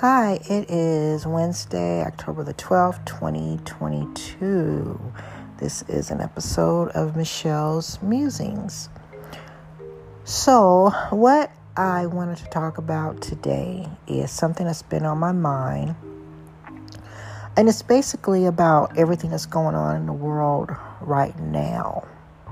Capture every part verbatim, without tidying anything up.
Hi, it is Wednesday, October the twelfth, twenty twenty-two. This is an episode of Michelle's Musings. So, what I wanted to talk about today is something that's been on my mind. And it's basically about everything that's going on in the world right now.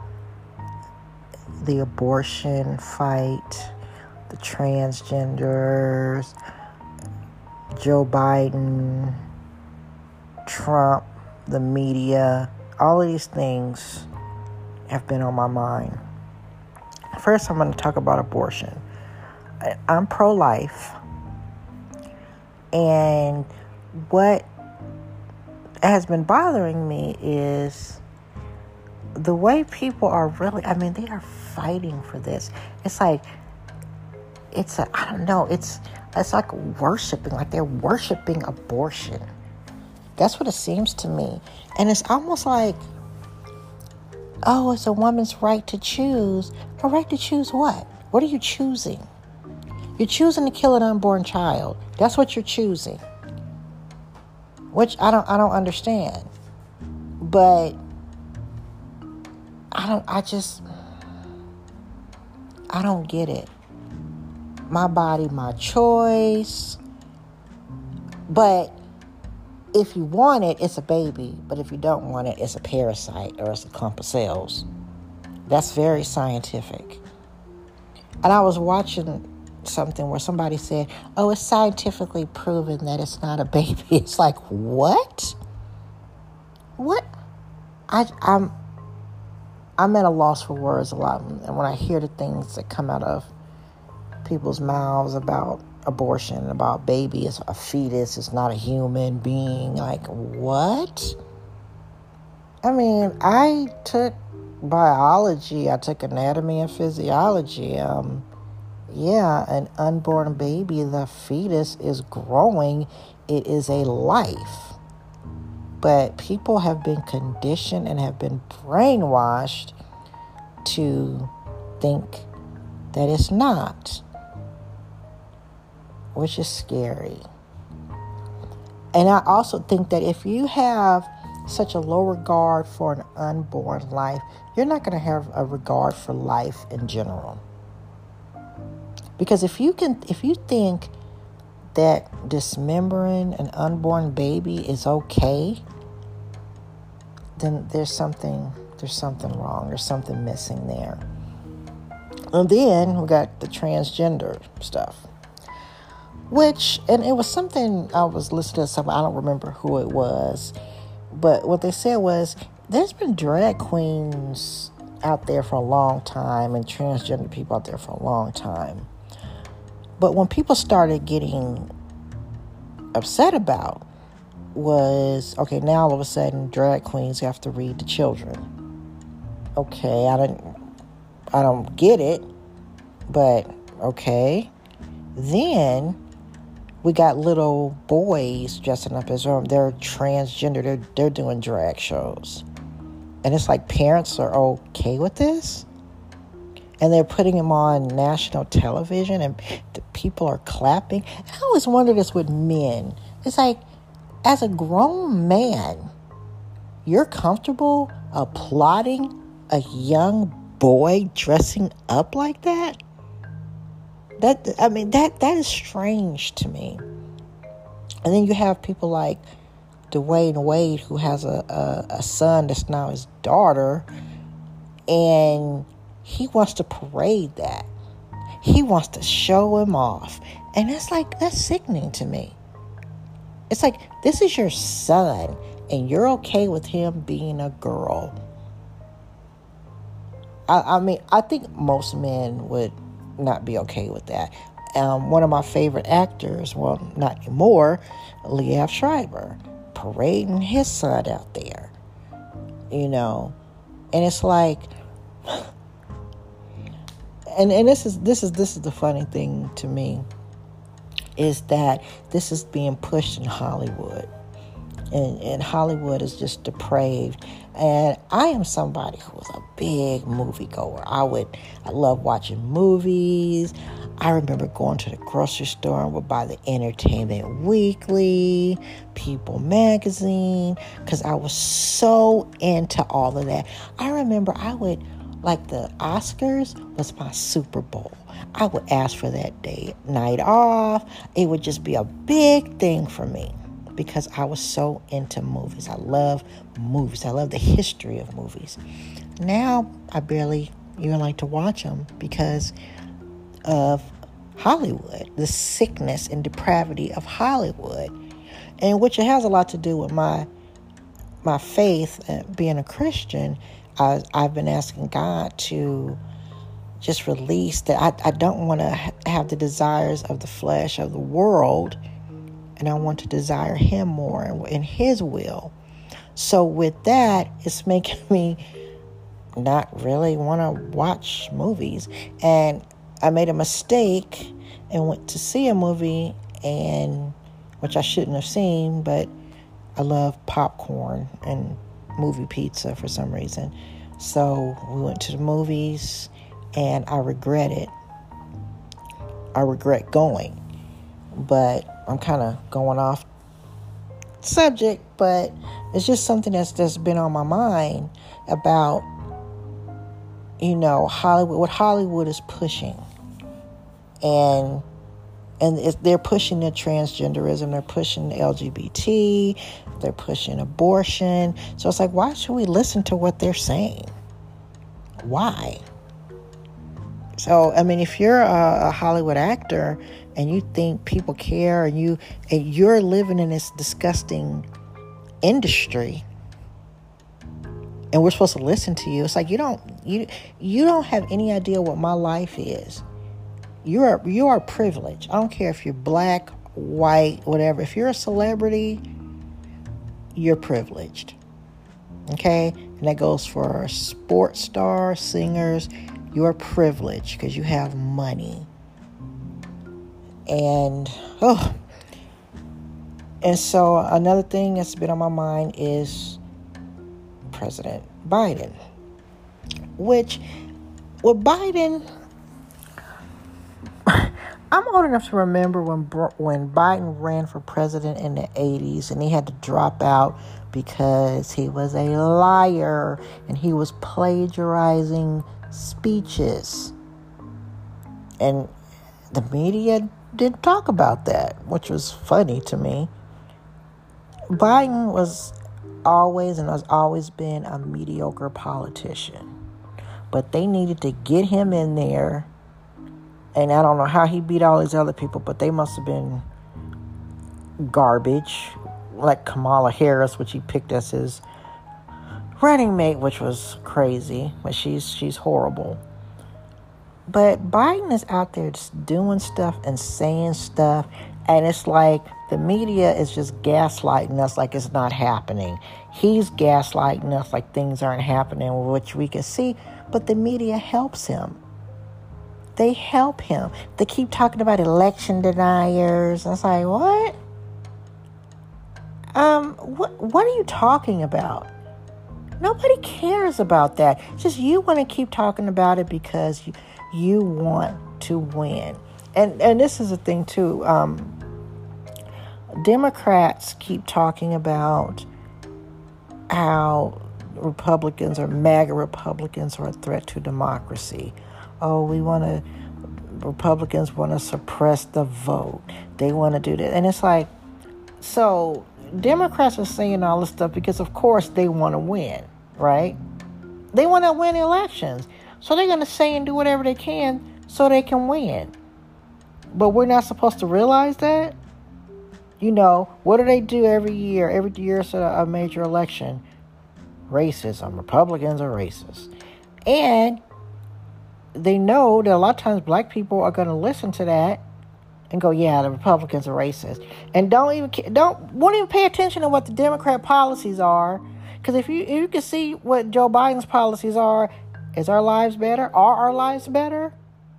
The abortion fight, the transgenders, Joe Biden, Trump, the media, all of these things have been on my mind. First, I'm going to talk about abortion. I'm pro-life, and what has been bothering me is the way people are really, I mean, they are fighting for this. It's like, it's a, I don't know, it's, it's like worshiping, like they're worshiping abortion. That's what it seems to me. And it's almost like, oh, it's a woman's right to choose. Her right to choose what? What are you choosing? You're choosing to kill an unborn child. That's what you're choosing. Which I don't I don't understand. But I don't I just I don't get it. My body, my choice. But if you want it, it's a baby. But if you don't want it, it's a parasite or it's a clump of cells. That's very scientific. And I was watching something where somebody said, oh, it's scientifically proven that it's not a baby. It's like, what? What? I, I'm, I'm at a loss for words a lot. And when I hear the things that come out of people's mouths about abortion, about baby, it's a fetus, it's not a human being. Like, what? I mean, I took biology, I took anatomy and physiology. Um, yeah, an unborn baby, the fetus is growing. It is a life. But people have been conditioned and have been brainwashed to think that it's not, which is scary. And I also think that if you have such a low regard for an unborn life, you're not going to have a regard for life in general. Because if you can, if you think that dismembering an unborn baby is okay, then there's something, there's something wrong. There's something missing there. And then we got the transgender stuff. Which, and it was something I was listening to something, I don't remember who it was, but what they said was, there's been drag queens out there for a long time and transgender people out there for a long time. But when people started getting upset about was, okay, now all of a sudden drag queens have to read to children. Okay, I don't, I don't get it, but okay. Then we got little boys dressing up as them. They're transgender. They're, they're doing drag shows. And it's like parents are okay with this. And they're putting them on national television and the people are clapping. I always wonder this with men. It's like, as a grown man, you're comfortable applauding a young boy dressing up like that? That, I mean, that that is strange to me. And then you have people like Dwayne Wade, who has a, a, a son that's now his daughter, and he wants to parade that. He wants to show him off. And that's like, that's sickening to me. It's like, this is your son, and you're okay with him being a girl. I, I mean, I think most men would not be okay with that. Um, one of my favorite actors, well, not anymore, Liev Schreiber, parading his son out there, you know, and it's like, and and this is this is this is the funny thing to me, is that this is being pushed in Hollywood. And, and Hollywood is just depraved. And I am somebody who was a big moviegoer. I would, I love watching movies. I remember going to the grocery store and would buy the Entertainment Weekly, People Magazine, because I was so into all of that. I remember I would, like the Oscars was my Super Bowl. I would ask for that day, night off. It would just be a big thing for me because I was so into movies. I love movies. I love the history of movies. Now I barely even like to watch them because of Hollywood, the sickness and depravity of Hollywood, and which it has a lot to do with my my faith, uh, being a Christian. I, I've been asking God to just release that. I, I don't want to ha- have the desires of the flesh of the world, and I want to desire Him more and in His will. So with that, it's making me not really want to watch movies. And I made a mistake and went to see a movie, and which I shouldn't have seen, but I love popcorn and movie pizza for some reason. So we went to the movies, and I regret it. I regret going, but I'm kind of going off subject, but it's just something that's that's been on my mind about, you know, Hollywood, what Hollywood is pushing. And and it's, they're pushing the transgenderism, they're pushing the L G B T, they're pushing abortion. So it's like, why should we listen to what they're saying? Why? So, I mean, if you're a, a Hollywood actor and you think people care, and you and you're living in this disgusting industry, and we're supposed to listen to you, it's like you don't you you don't have any idea what my life is. You are you are privileged. I don't care if you're black, white, whatever. If you're a celebrity, you're privileged. Okay? And that goes for sports stars, singers. You're privileged because you have money. And oh and so another thing that's been on my mind is President Biden. Which with Biden, I'm old enough to remember when when Biden ran for president in the eighties, and he had to drop out because he was a liar and he was plagiarizing speeches. And the media didn't talk about that, which was funny to me. Biden was always and has always been a mediocre politician. But they needed to get him in there. And I don't know how he beat all these other people, but they must have been garbage. Like Kamala Harris, which he picked as his running mate, which was crazy. But she's she's horrible. But Biden is out there just doing stuff and saying stuff. And it's like the media is just gaslighting us like it's not happening. He's gaslighting us like things aren't happening, which we can see. But the media helps him. They help him. They keep talking about election deniers. I was like, what? Um, what what are you talking about? Nobody cares about that. It's just you want to keep talking about it because you, you want to win. And and this is the thing too. Um, Democrats keep talking about how Republicans or MAGA Republicans are a threat to democracy. Oh, we want to, Republicans want to suppress the vote. They want to do that. And it's like, so Democrats are saying all this stuff because, of course, they want to win, right? They want to win elections. So they're going to say and do whatever they can so they can win. But we're not supposed to realize that? You know, what do they do every year? Every year it's a, a major election. Racism. Republicans are racist. And they know that a lot of times black people are going to listen to that and go, yeah, the Republicans are racist. And don't even, don't, won't even pay attention to what the Democrat policies are. Because if you, if you can see what Joe Biden's policies are, is our lives better? Are our lives better?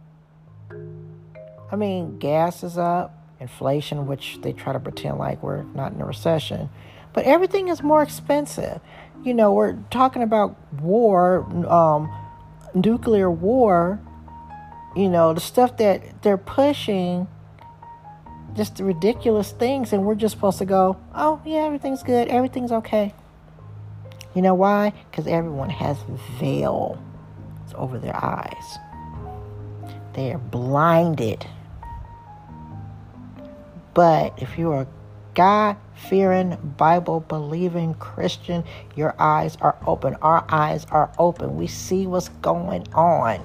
I mean, gas is up, inflation, which they try to pretend like we're not in a recession. But everything is more expensive. You know, we're talking about war, um, nuclear war. You know, the stuff that they're pushing, just the ridiculous things, and we're just supposed to go, oh, yeah, everything's good, everything's okay. You know why? Because everyone has veil over their eyes. They are blinded. But if you're a God-fearing, Bible-believing Christian, your eyes are open. Our eyes are open. We see what's going on.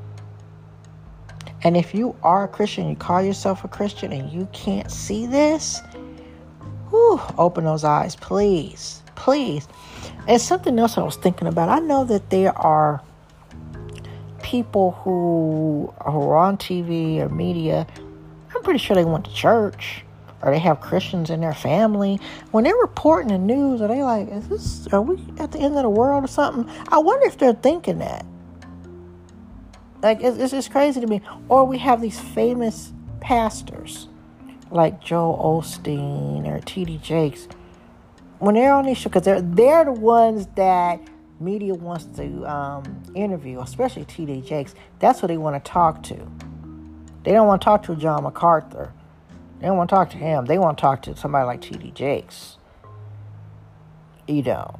And if you are a Christian, you call yourself a Christian, and you can't see this, whew, open those eyes, please. Please. And something else I was thinking about. I know that there are people who are on T V or media. I'm pretty sure they went to church, or they have Christians in their family. When they're reporting the news, are they like, is this, are we at the end of the world or something? I wonder if they're thinking that. Like, it's, it's just crazy to me. Or we have these famous pastors like Joel Osteen or T D Jakes. When they're on these shows, because they're, they're the ones that media wants to um, interview, especially T D Jakes. That's what they want to talk to. They don't want to talk to John MacArthur. They don't want to talk to him. They want to talk to somebody like T D Jakes. You know.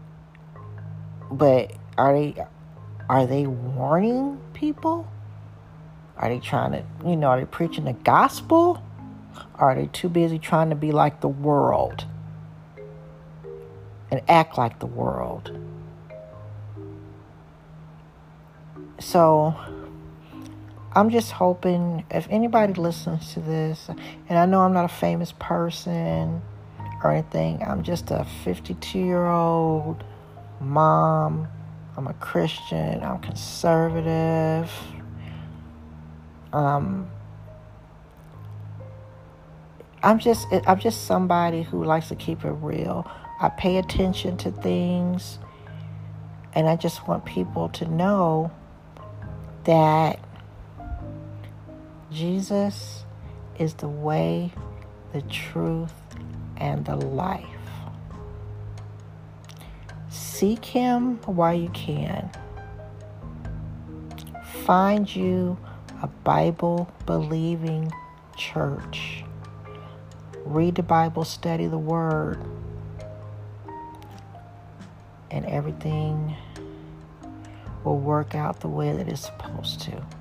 But are they... Are they warning people? Are they trying to, you know, are they preaching the gospel? Or are they too busy trying to be like the world and act like the world? So, I'm just hoping if anybody listens to this, and I know I'm not a famous person or anything, I'm just a fifty-two-year-old mom. I'm a Christian. I'm conservative. Um, I'm just I'm just somebody who likes to keep it real. I pay attention to things, and I just want people to know that Jesus is the way, the truth, and the life. Seek him while you can. Find you a Bible-believing church. Read the Bible, study the Word, and everything will work out the way that it's supposed to.